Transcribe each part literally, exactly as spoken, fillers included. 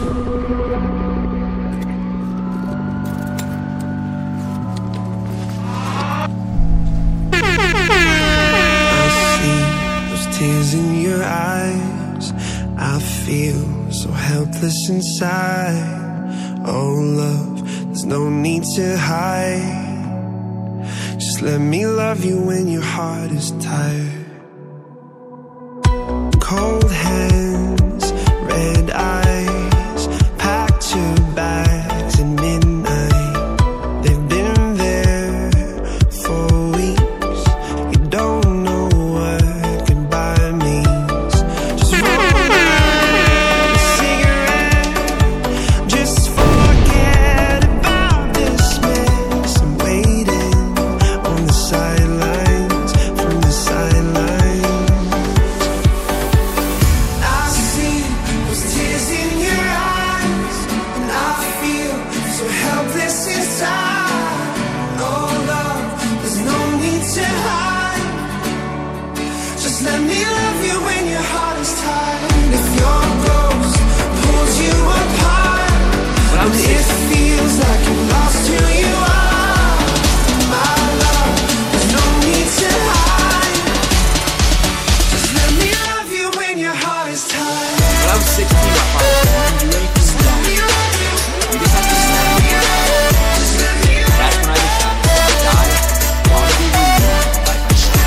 Tears in your eyes, I feel so helpless inside. Oh love, there's no need to hide. Just let me love you when your heart is tired. Cold hands, red eyes, packed your bags at midnight. They've been there for weeks. You don't know what goodbye means. Just roll a cigarette, just forget about this mess. I'm waiting on the sidelines, from the sidelines. I see those tears in your eyes, and I feel so helpless inside. Oh love, there's no need to hide. Just let me love you when your heart is tired. If your ghost pulls you apart, and it feels like you lost who you are, my love, there's no need to hide. Just let me love you when your heart is tired. When I was sixteen, I found out you ready for Just let me love you. You just have to stand up. Just let me love That's when I decided to die. Want to be with you. Like I should.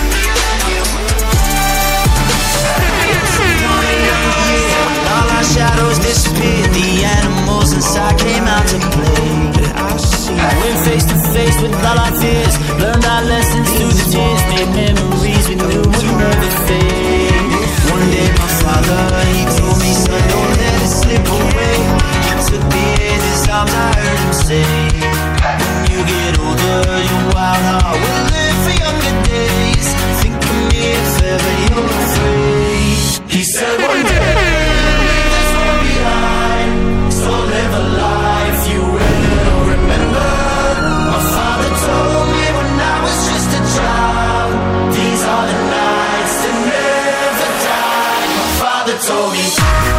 All our shadows disappeared, the animals inside came out to play. you. I see. Went face to face with all our fears, learned our lessons through the tears, made memories we knew would never fade. One day my father, he told me, son, don't let it slip away. He took me in his arms, I heard him say, when you get older, your wild heart will live for younger days. Think of me if ever you're afraid. He said one day, leave this world behind, so live a life you will remember. My father told me when I was just a child, these are the nights that never die. My father told me.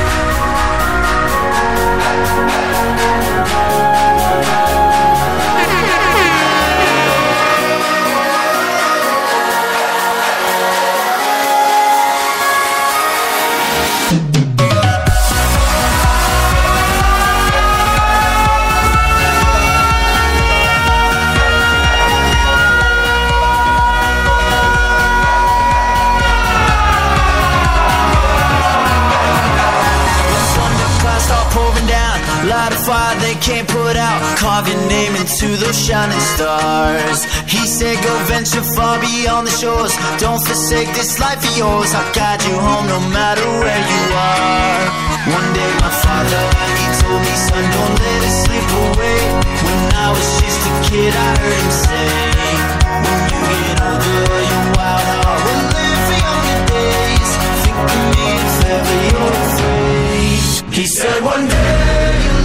Light a fire they can't put out, carve your name into those shining stars. He said go venture far beyond the shores, don't forsake this life of yours. I'll guide you home no matter where you are. One day my father, he told me, son, don't let it slip away. When I was just a kid I heard him say, when you get older your wild heart will live for younger days. Think of me if ever you're afraid. He said one day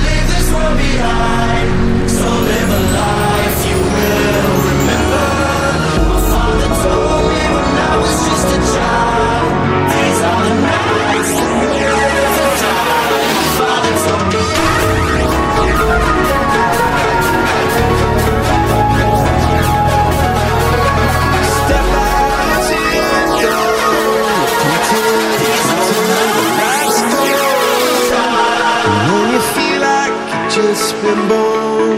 behind, so live a life you will remember. My father told me when I was just a child, these are the nights that never die. My father told me. Step out and go into these nights. When you feel like just been born,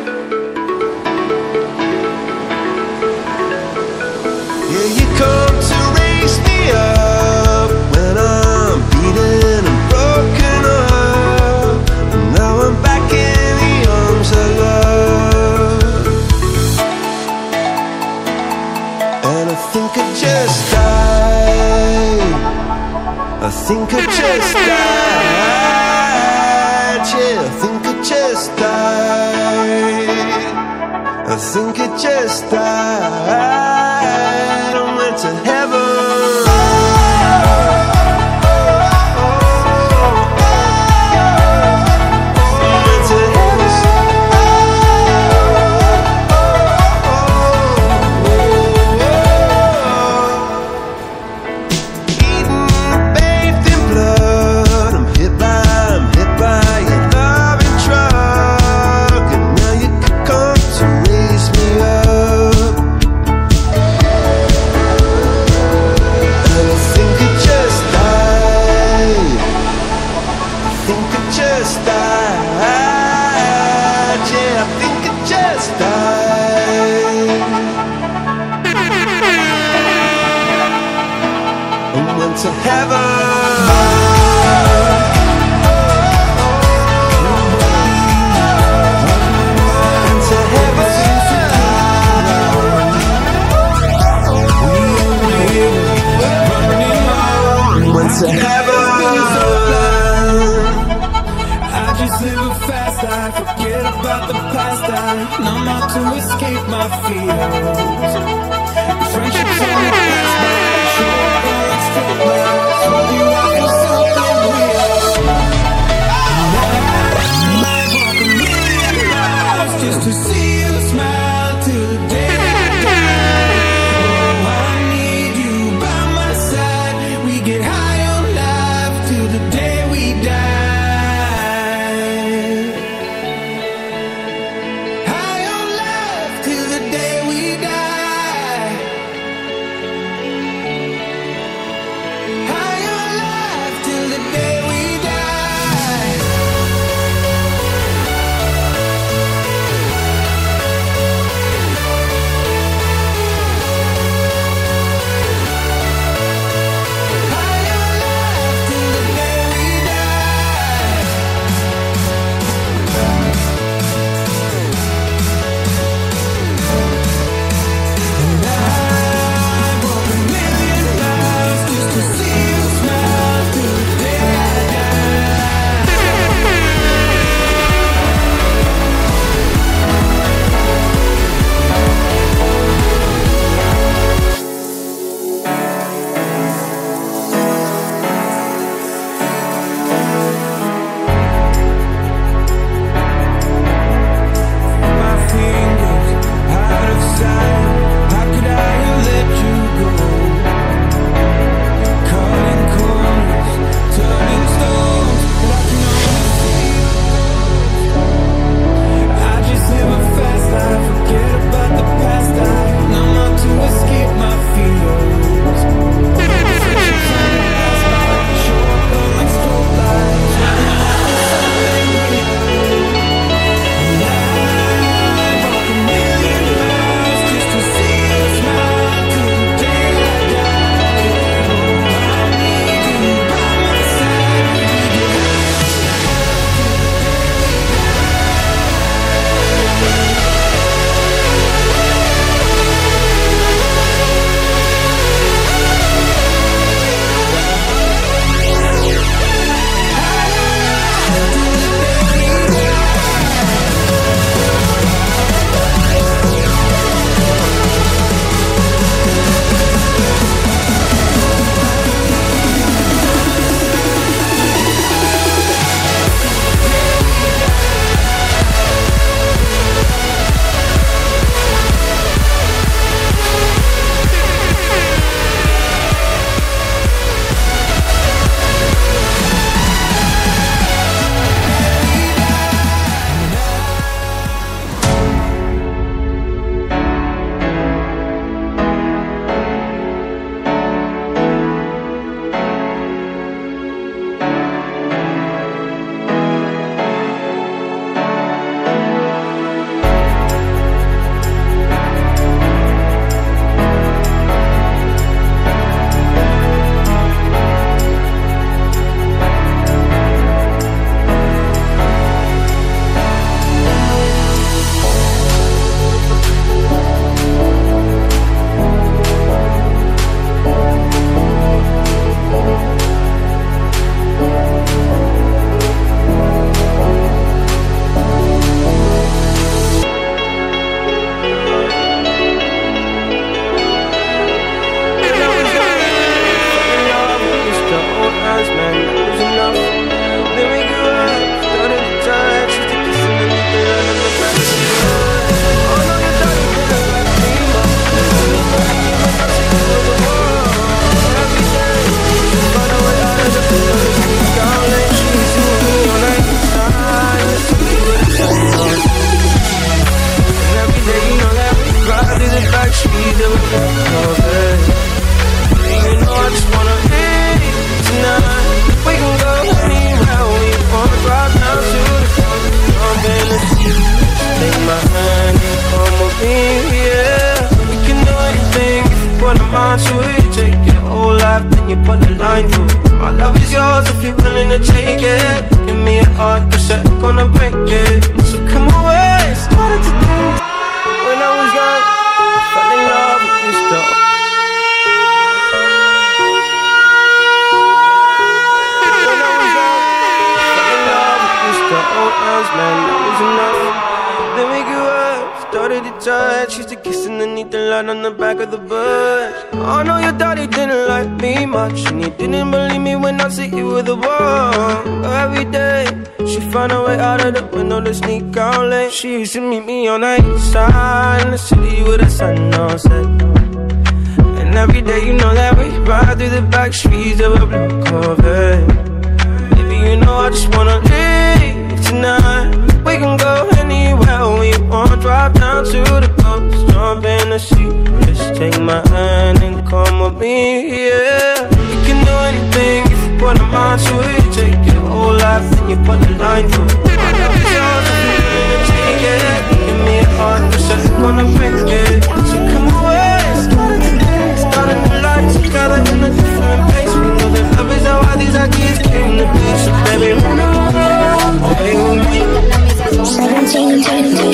yeah, you come to raise me up when I'm beaten and broken up, and now I'm back in the arms of love. And I think I just died, I think I just died. Yeah, I think I just died, I think I just died. I went to heaven. Eaten, bathed in blood. I'm hit by, I'm hit by it. just died. Yeah, I think I just died. And went to heaven. To heaven. I just live fast, I forget about the past. I numb out to escape my fears. Friendships on the past, but sure it's straight lines. Hope you out for something real. I'd walk a million miles just to see you smile till the day I die. Oh, I need you by my side. We get high the day we die. High on life till the day we die. yours if you're willing to take it. Give me a heart, cause I'm gonna break it. So come away, started to think. When I was young, I fell in love with Mister When I was young, I fell in love with Mister Old Hands, man, that was enough. Then we grew up, started to touch. Used to kiss underneath the light on the back of the bus. I know your daddy didn't like me much, and he didn't believe me when I said you were the one. Every day, she found a way out of the window to sneak out late. She used to meet me on the east side in the city with the sun on set. And every day, you know that we ride through the back streets of a blue Corvette. Baby, you know I just wanna leave tonight. We can go anywhere we want. Drive down to the coast, jump in the sea. Just take my hand and come with me, yeah. We can do anything if you put a mind to it. You take your whole life and you put the line through it. I know it's yours if you're willing to take it. Give me a heart, cause I'm gonna break it. So come away, start a new life together in a different place. We know that love is how all these ideas came to be. So baby, run away with me. seventeen, twenty,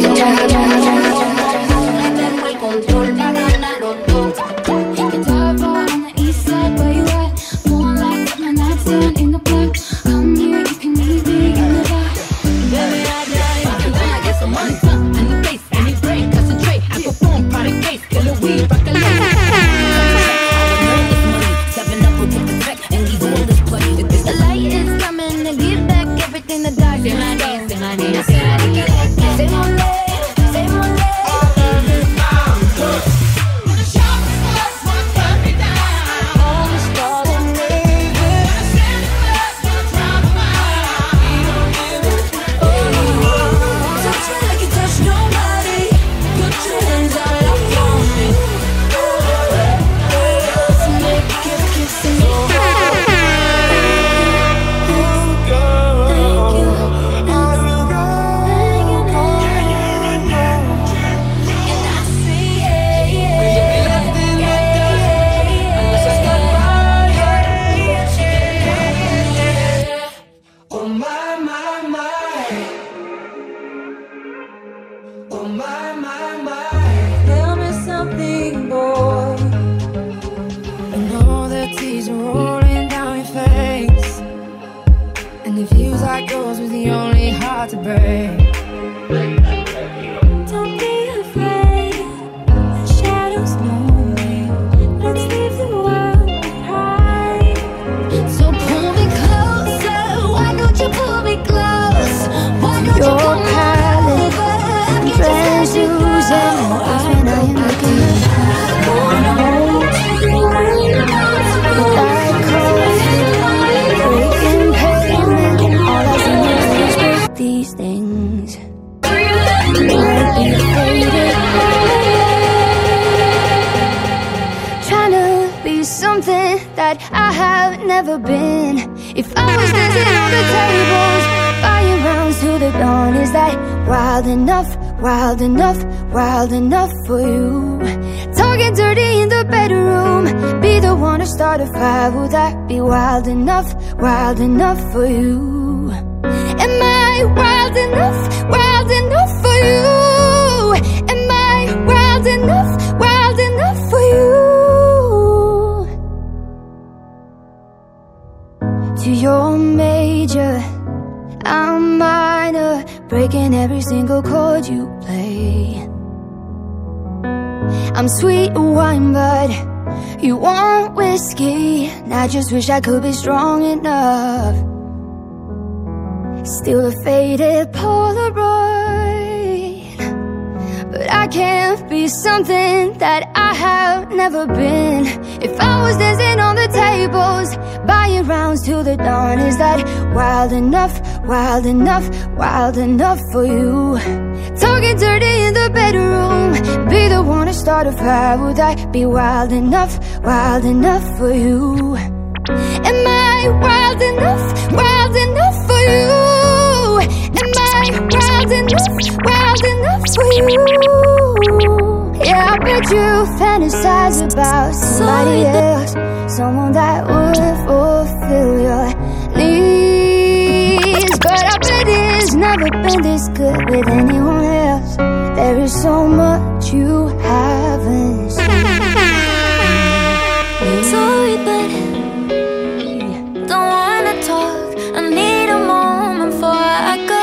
Wild enough, wild enough for you. Talking dirty in the bedroom. Be the one to start a fire. Would that be wild enough, wild enough for you? Am I wild enough, wild enough for you? Am I wild enough, wild enough for you? To your major, I'm minor, breaking every single chord you play. I'm sweet wine, but you want whiskey. And I just wish I could be strong enough. Still a faded Polaroid, but I can't be something that I have never been. If I was dancing on the tables, buying rounds till the dawn, is that wild enough, wild enough, wild enough for you? Talking dirty in the bedroom, be the one to start a fire. Would that be wild enough, wild enough for you? Am I wild enough, wild enough for you? Am I wild enough, wild enough for you? Yeah, I bet you fantasize about somebody else, someone that would fulfill your needs. But I bet it's never been this good with anyone else. There is so much you haven't seen. Sorry, but don't wanna talk. I need a moment before I go.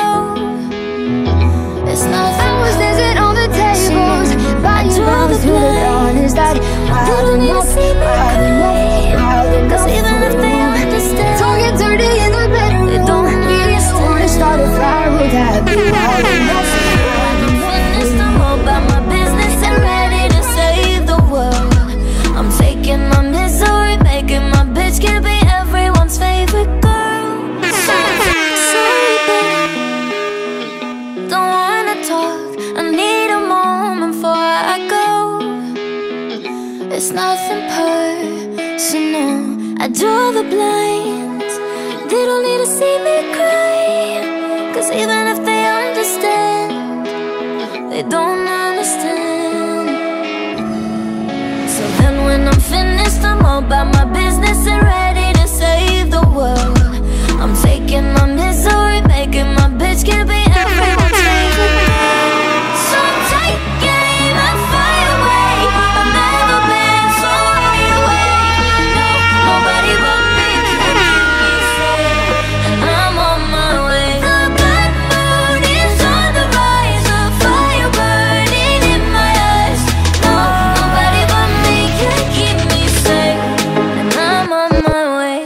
It's not I was dancing on the tables, body rounds to the dawn. Is that wild enough? Wild enough? Wild enough? Cause even if they understand, talking dirty in the bedroom, they don't really wanna start a fire. Would that be wild enough? finished, I'm all about my business and ready to save the world. I'm taking my misery, making my bitch can be everyone's favorite girl. Sorry, but don't wanna talk. I need a moment before I go. It's nothing personal. I draw the blinds. They don't need to see me cry. Cause even if they understand, they don't understand. So then when I'm finished, I'm all about my business and ready to save the world. I'm taking my misery, making my bitch can be everyone's favorite girl. So take aim and fire away. I've never been so wide awake. No, nobody but me can keep me safe. I'm on my way. The good mood is on the rise, a fire burning in my eyes. No, nobody but me can keep me safe, and I'm on my way.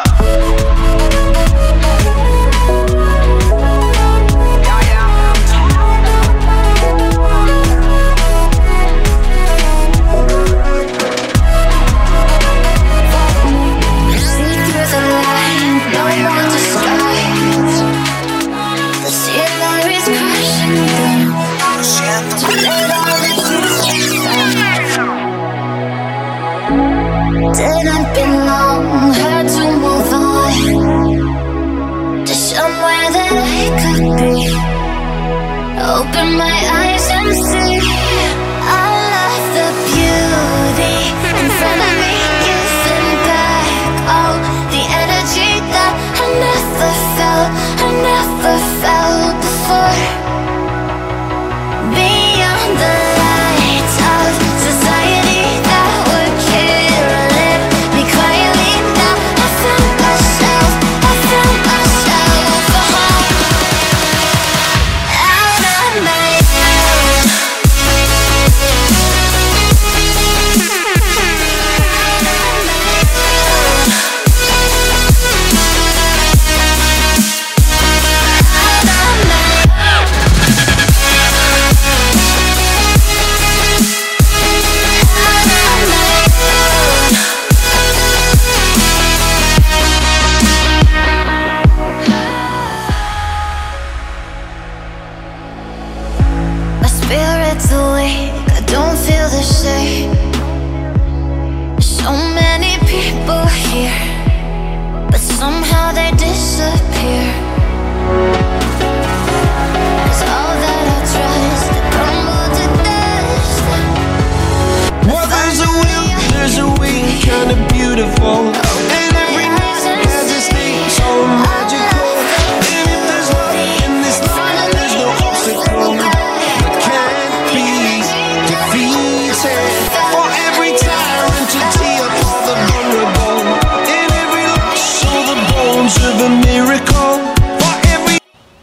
See through the line, no one disguise. The scenery is crashing down. To let all the truth down. Didn't be long, had to move on to somewhere that I could be. Open my eyes and see all of the beauty in front of me, giving back all the energy that I never felt, I never felt before. Beyond the lights of society that would kill it, me quietly now I found myself, I found myself out of my head. My spirit's awake, I don't feel the same. So many people here, but somehow they disappear. Cause all that I trust, they crumble to dust. Well, there's a will, there's a way, kinda beautiful. And every night has a state so magical. And if there's love in this life, there's no obstacle that can't be defeated. For every tyrant to tear for the vulnerable. In every loss, so the bones of a miracle. For every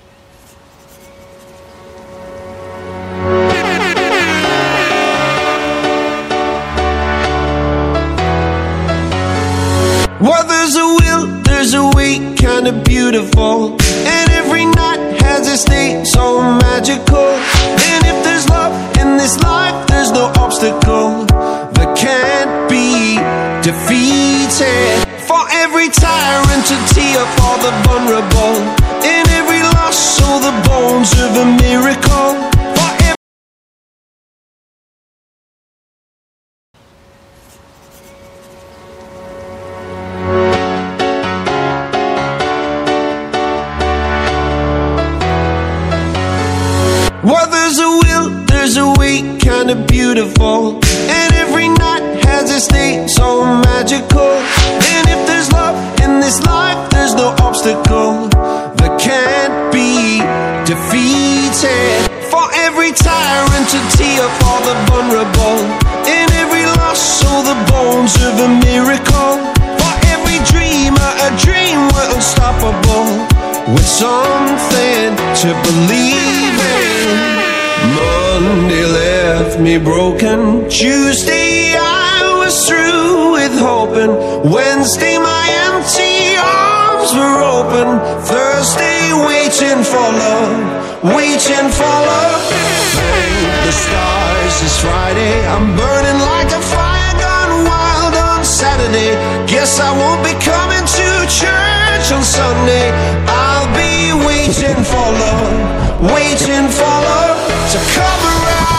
well, there's a will, there's a way, kinda beautiful. And every night has a state so magical. And if there's love in this life, there's no obstacle that can't be defeated. For every tyrant to tear for the vulnerable. In every loss, so the bones of a miracle. For every well, there's a will, there's a way, kinda beautiful. And every night has has a state so magical. And if there's love in this life, there's no obstacle that can't be defeated. For every tyrant to tear for the vulnerable, in every loss, so the bones of a miracle. For every dreamer, a dream we're unstoppable, with something to believe in. Monday left me broken. Tuesday I was through with hoping. Wednesday my empty arms were open. Thursday waiting for love, waiting for love. Thank the stars, it's Friday. I'm burning like a fire gone wild on Saturday. Guess I won't be coming to church on Sunday. I'll be waiting for love, waiting for love to come around.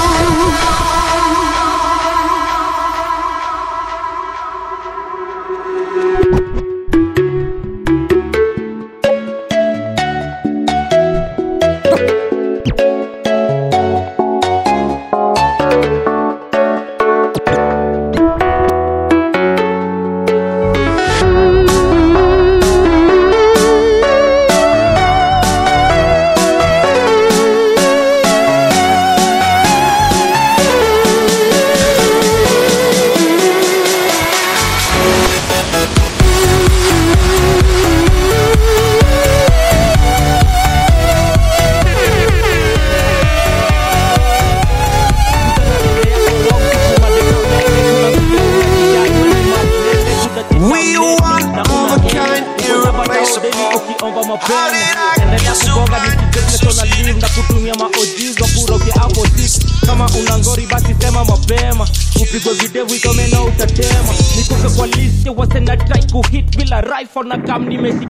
Na kam nimesi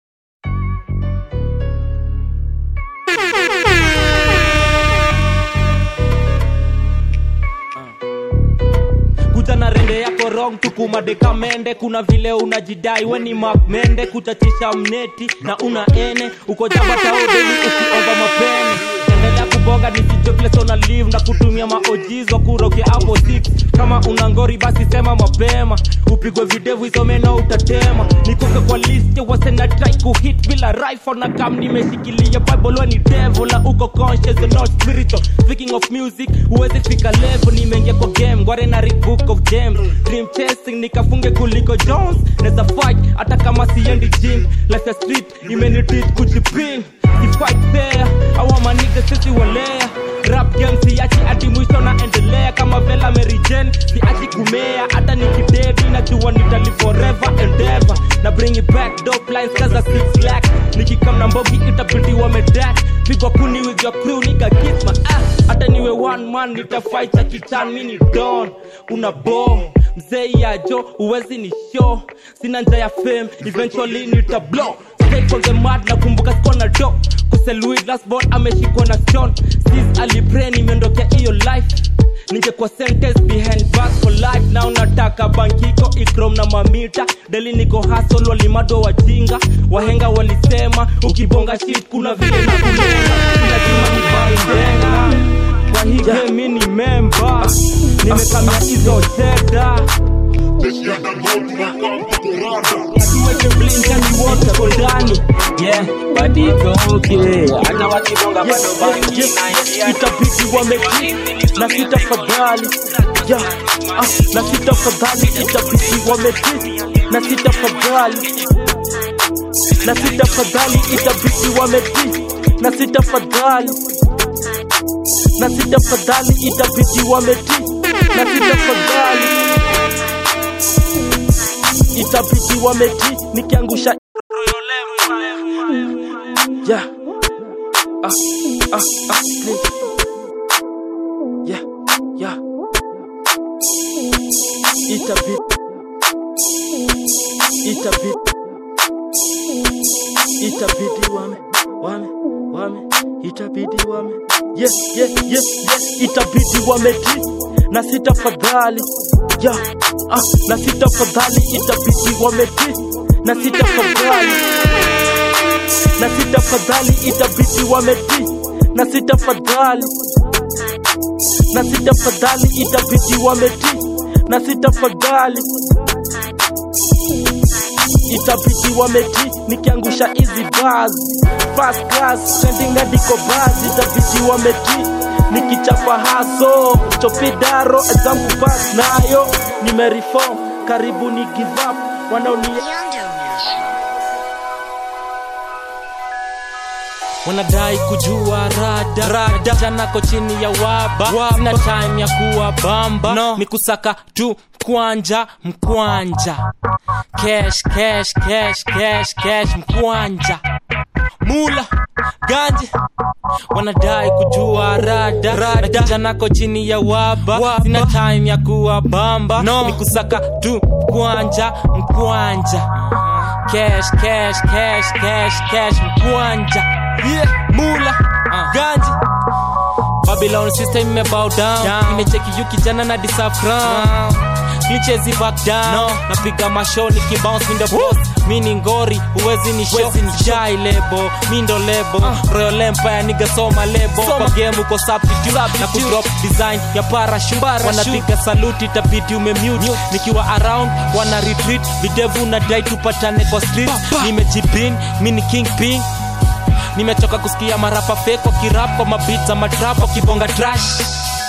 kuja na rende yako wrong tukuma deka mende. Kuna vile unajidai weni Mark Mende, kuchachisha mneti na una ene uko jaba taodeni ukiomba mapene. Endelea kubonga nisijoble so na live na kutumia maojiz wa kuroke hapo six. Kama una ngori basi sema mapema, upigwe video isome na utatema. Nikuke kwa list ya wase na try kuhit bila rifle na kam nimeshikilia Bible wani devil la uko conscious and not spiritual. Speaking of music uwezi fika level, nimeingia kwa game gware na read book of gems. Dream chasing nikafunge kuliko Jones, neza fight hata kama siendi gym. Life ya street imenitreat kujipin. If fight fair awa maniga sisi walea. Rap game siachi adi mwisho na endelea. Kama Vela Mary Jane siachi kumea. Hata nikidedi najua nitali forever and ever. Na bring it back dope lines kaza six lakh. Nikikam na mbogi itabidi wamedak. Pigwa kuni with your crew nika kiss my ass. Hata niwe one man nitafight ya kichan mini don. Una bo mzee ya jo uwezi ni show. Sina nja ya fame eventually nita blow. Stay on the mad na kumbuka skona do. Kuseluid last board ameshikwa na John. Sis alipray nimeondokea iyo life. Ninge kwa sentence behind bars for life. Na unataka bankiko ikrom na mamita. Deli niko hustle walimado wajinga. Wahenga walisema ukibonga shit kuna vile na kulenga. Lazima nibaindenga. Kwa hii game mini member. Nimekamia hizo cheddar. Akiweke blinka ni wote kodani. Yeah, but it's okay. Hata wakibonga bado bangi na itabidi wameki. Na sitafadhali. Yeah, ah, na sitafadhali itabidi wameki. Na sitafadhali. Na sitafadhali itabidi wameki. Na sitafadhali. Na sitafadhali itabidi wameki. Na sitafadhali itabidi wameti nikiangusha. Yeah. Ah, ah, ah, please. Yeah, yeah. Itabidi. Itabidi. Itabidi wame, wame, wame. Itabidi wame. Yeah, yeah, yeah, yeah. Itabidi wameti na sitafadhali. Yeah, ah, na sitafadhali itabidi wameti. Na sitafadhali. Na sitafadhali itabidi wameti. Na sitafadhali. Na sitafadhali itabidi wameti. na sitafadhali. Itabidi wameti nikiangusha hizi bars fast class trending hadi kwa bars. Itabidi wameti nikichapa haso chopidaro exam pass nayo nimereform karibu ni give up wanaoni wanadai kujua rada rada jana ko chini ya waba sina time ya kuwa bamba no. Ni kusaka tu mkwanja mkwanja cash cash cash cash cash mkwanja mula ganje wanadai kujua rada rada jana ko chini ya waba sina time ya kuwa bamba no. Ni kusaka tu mkwanja mkwanja cash cash cash cash cash mkwanja yeah, mula, uh. ganji Babylon system me bow down nimecheki yu kijana na deserve crown Glitches back down no. Napiga mashow nikibounce in the boss mini ngori uwezi ni show ni shy lebo mindo lebo uh. Royal Empire nigga soma lebo soma. Kwa game uko substitute na kudrop design ya parachute wanapiga salute itabidi umemute nikiwa around wana retreat videvu na dai tupatane kwa street nimejipin mini kingpin nimechoka kusikia marapa fake kwa kirap kwa mabits za matrap wakibonga trash.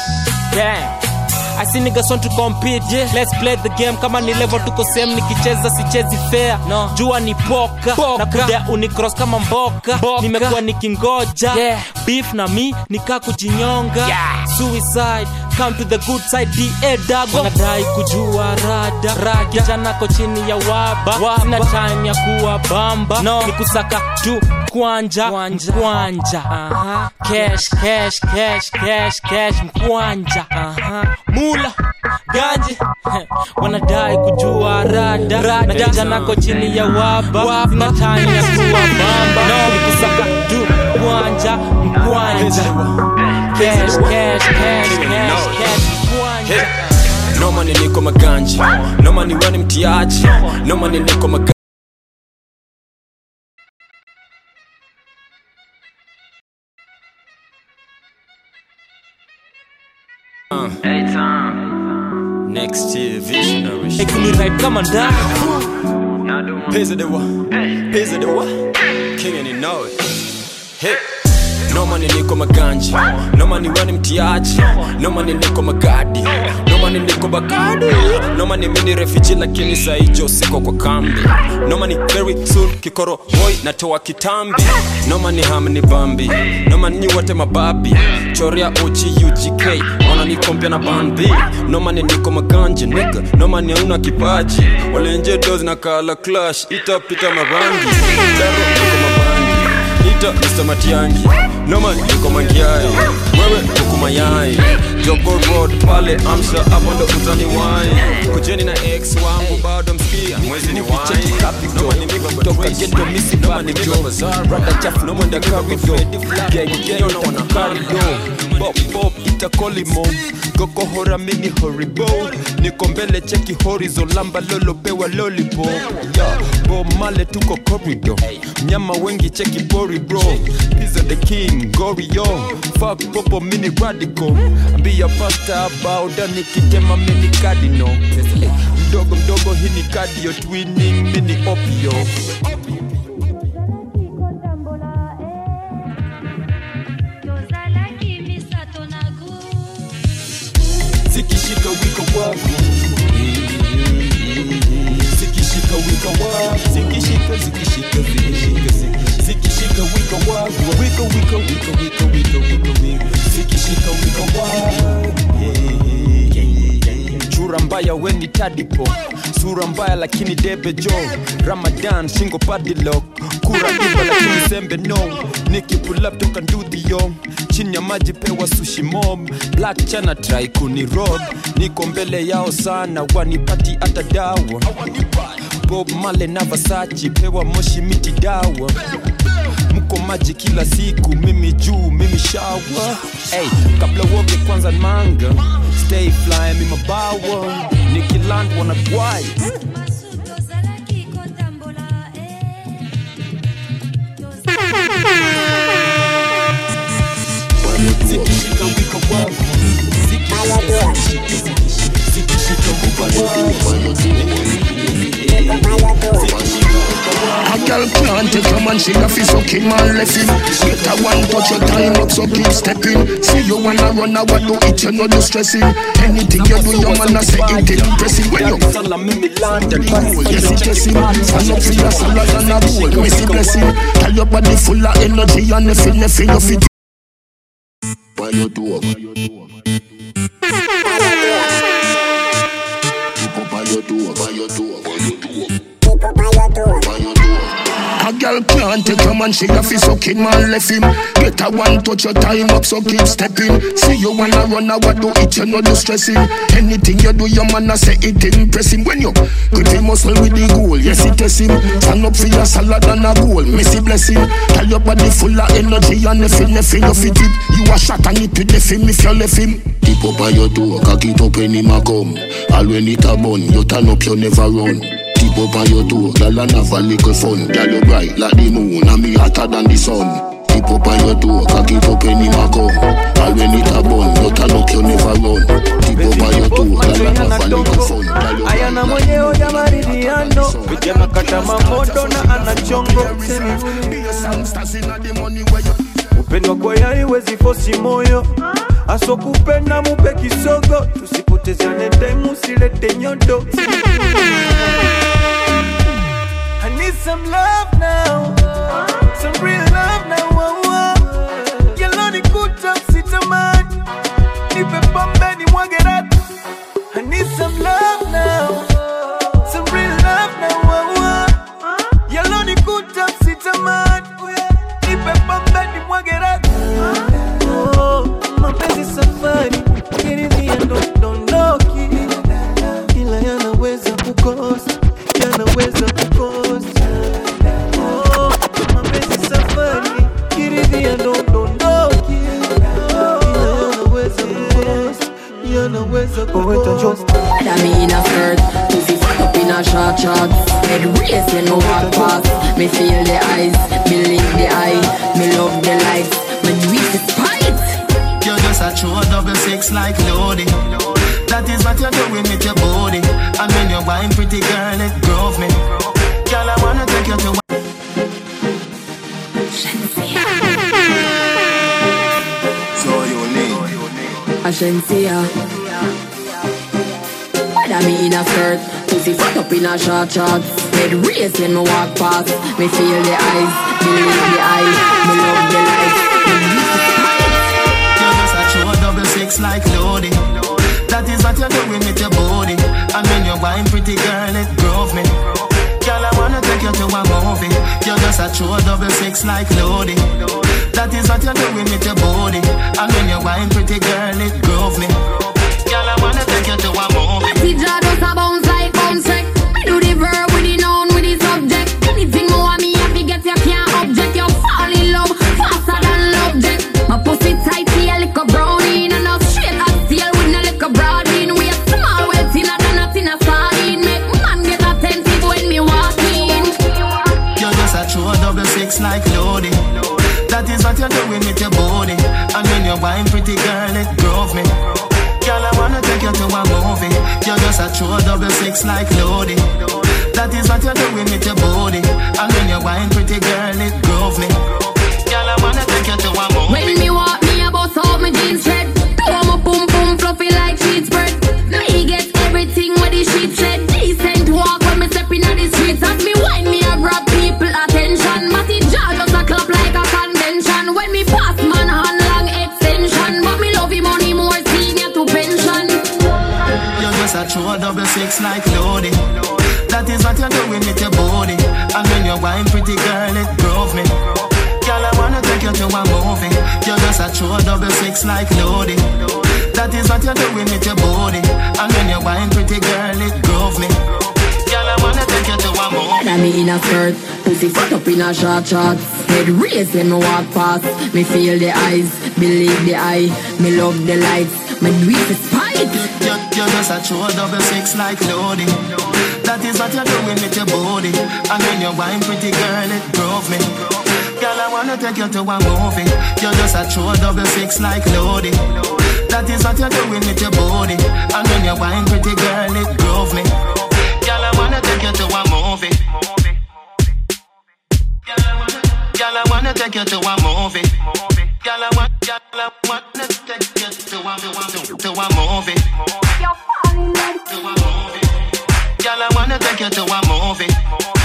Damn, I see niggas want to compete, yeah. Let's play the game kama ni level tuko same nikicheza sichezi fair no. Jua ni poka, poka. Na kudia unicross kama mboka, mboka. Nimekuwa nikingoja yeah. Beef na mi nika kujinyonga yeah. Suicide, come to the good side D A dago wanadai kujua rada rada jana ko chini ya waba, waba. Sina time ya kuwa bamba no. Nikusaka tu mkwanja mkwanja uh-huh. Cash cash cash cash cash mkwanja uh-huh. Mula ganji wanadai kujua rada rada jana ko chini ya waba sina time ya kuwa bamba no. Nikusaka tu mkwanja mkwanja cash cash cash cash cash mkwanja no money niko maganji no money wani mtiaji no money niko maganji Uh, next year visionary hey, kuni right kama ndani Pesa de wa Pesa de wa King and you know it Hey No money niko maganji No money wani mtiaji No money niko magadi No money niko bakadi No money mini refugee lakini saijo siko kwa kambi No money very soon kikoro boy natoa kitambi No money hamni bambi No money nyi wote mababi Choria O G U G K Ona ni kompia na bandi No money niko maganji nigga No money hauna kipaji Wale nje dozi na kala clash Ita pita mabangi Daro niko mabangi Ita Mister Matiangi No man niko mangiai Wewe kuku mayai Jogo road pale amsha hapo ndo utani wai Kujeni na ex wangu bado msikia Mwezi ni wai No man ni migo kutoka ghetto misi No man ni migo bazaar Rada chafu no man da karido Gang gang no wana karido Bop bop ita kolimo Goko hora mini horibo Niko mbele cheki horizo Lamba lolo pewa lolipo Ya bo male tuko corridor Mnyama wengi cheki bori bro Pizza the king, gory yo Fuck popo mini radical Be a pasta about a nikitema mini cardino Mdogo mdogo hini cardio twinning mini opio Zikishika wiko wapu Zikishika wiko wapu Zikishika zikishika zikishika zikishika Zikishika wiko wapu Wiko wiko wiko wiko wiko wiko wiko Zikishika wiko wapu Chura mbaya weni tadipo Sura mbaya lakini debe jo Ramadan shingo padlock Kura diba lakini sembe no Niki pull up toka ndudhi yo Chini ya maji pewa sushi mob Black chana try kuni rob Niko mbele yao sana wanipati ata dawa Bob Marley na Versace pewa moshi miti dawa Mko maji kila siku mimi juu mimi shower Hey kabla woge kwanza manga Stay fly mi mabawa Niki land wana gwai Zikishika wiko wapu Zikishika wiko girl can't take a man, she a fi suck him and left him. Get a one touch your time up, so keep stepping. See you wanna run a what do it, you know you stressing. Anything you do, your man a say it impressive. When you yes, it's just him. Stand up for your salad and a bowl, messy blessing. Tell your body full of energy and nothing, nothing, nothing. Why you do up? Why you do up? Why you do up? Why you do up? Why you do up? A girl can't take a man, she a fi suck him and left him. Get a one touch your time up, so keep stepping. See you wanna run a what do it, you know you stressing. Anything you do, your man a say it impressive. When you grip him muscle with the goal, yes it is him. Stand up for your salad and a goal, messy blessing. Tell your body full of energy and nothing, nothing you fit it. You a shot and it with left him if you left him. Tip up by your door, cock it up when him a come. All when it a bun, you turn up, you never run. Tip up on your toe, girl and have a little fun. Girl you bright like the moon and me hotter than the sun. Tip up on your toe, cock it up when him a come. All when it a bun, you turn up, you never run. Tip up on your toe, girl and have a little fun. Ayana mwenyewe ya maridiano, vijana kata mamoto na anachongo. Upendo kwa yai wezi fosi moyo. Aso kupenda mupe kisogo. Tusipotezane demu silete nyodo. I need some love now, some real love now. Oh, oh. Yellow ni kuta sitamani, nipe pombe ni mwage ratu. I need some love now, some real love now. Oh, oh. Yellow ni kuta sitamani, nipe pombe ni mwage ratu. Oh, mapenzi safari, kiridhia ndo dondoki. Ila yanaweza kukosa, yanaweza kukosa. Oh, mapenzi safari, kiridhia ndo dondoki. Ila yanaweza kukosa, yanaweza kukosa. I mean in a skirt, pussy fuck up in a short shorts. Head race when no walk past. Me feel the eyes, believe the eye. Me love the lights, me do it despite. You're just a true double six like Lodi. That is what you're doing with your body. And when you're wine pretty girl, it drove me. Girl, I wanna take you to So you need I shouldn't see ya. I me in a skirt, pussy fuck up in a short shorts. Head race when me walk past. Me feel the eyes, believe the eye. Me love the lights, me use the spice. You're just a true double six like Lodi. That is what you're doing with your body. And when you're wine pretty girl, it drove me. Girl, I wanna take you to a movie. You're just a true double six like Lodi. That is what you're doing with your body. And when you're wine pretty girl, it drove me. Girl, I wanna take you to a movie. See jaw just a bounce like bounce wreck. Me do the verb with the noun with the subject. Anything more me have to get you can't object. You fall in love faster than love jet. My pussy tight here like a brownie. And now straight as steel with no like a broad in. We a small well thinner than a thinner sardine. Make man get attentive when me walk in. You're just a true double six like Lodi. That is what you're doing with your body. And when you're wine pretty girl, it drove me. Girl, I wanna take you to a movie. You're just a true double six like Lodi. That is what you're doing with your body. And when you're wine pretty girl, it drove me. Girl, I wanna take you to a movie. When me walk, me a bust out my jeans thread. Blow my boom boom fluffy like sheet spread. Me get everything with the sheet said. Decent walk when me step in the streets. As me wine, me a grab people attention. But the jaw just a clap like a convention. When me pass man hand long extension. But me love him money more senior to pension. You're just a true double six like Lodi. That is what you're doing with your body. And when you're wine pretty girl, it drove me. Girl, I wanna take you to a movie. You're just a true double six like Lodi. That is what you're doing with your body. And when you're wine pretty girl, it drove me. Girl, I wanna take you to a movie. I me in a skirt, pussy fuck up in a short shorts. Head race when me walk past. Me feel the eyes, believe the eye. Me love the lights, me do it despite. You're, you're just a true double six like Lodi. That is what you're doing with your body. And when you're wine pretty girl, it drove me. Girl, I wanna take you to a movie. You're just a true double six like Lodi. That is what you're doing with your body. And when you're wine pretty girl, it drove me. Girl, I wanna take you to a movie. wanna take you to a movie. Girl, I want, girl, I wanna take you to a, to a, to a movie. To a movie. Girl, I wanna take you to a movie.